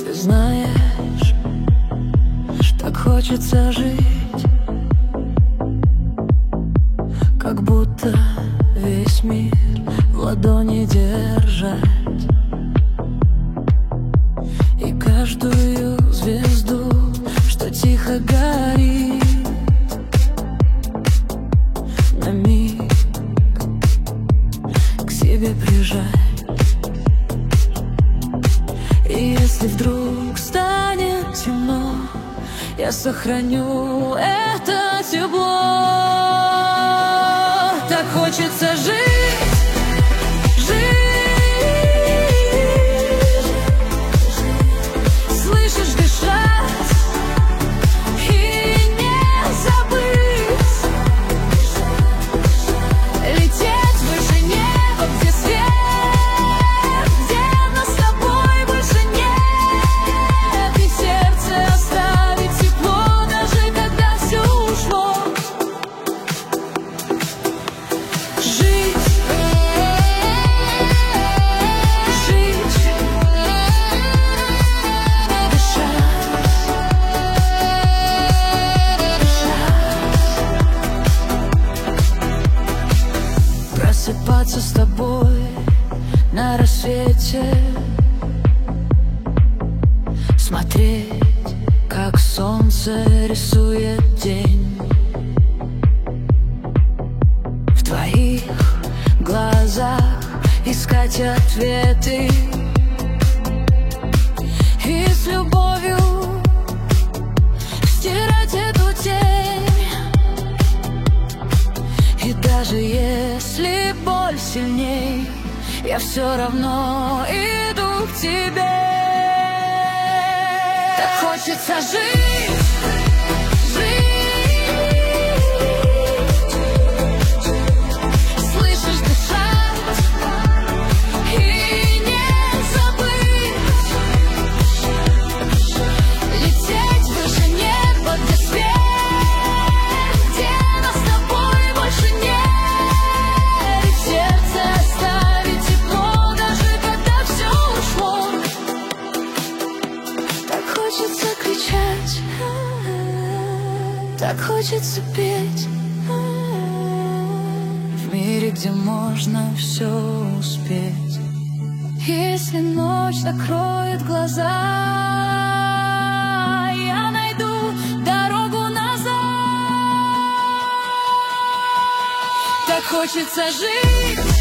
Ты знаешь, так хочется жить, как будто весь мир в ладони держать, и каждую звезду, что тихо горит, на миг к себе прижать. И если вдруг станет темно, я сохраню это тепло. Так хочется жить, жить, слышишь, дышать и не забыть, лететь выше неба, где свет, где нас с тобой больше нет, и в сердце оставить тепло, даже когда все ушло. Жить, жить, дышать, просыпаться с тобой на рассвете, смотреть, как солнце рисует день. В твоих глазах искать ответы и с любовью стирать эту тень. И даже если боль сильней, я все равно иду к тебе. Так хочется жить, жить, слышишь, дышать и не забыть, лететь выше неба, где свет, где нас с тобой больше нет, и в сердце оставить тепло, даже когда все ушло. Так хочется кричать, так хочется петь, в мире, где можно все успеть. Если ночь накроет глаза, я найду дорогу назад. Так хочется жить,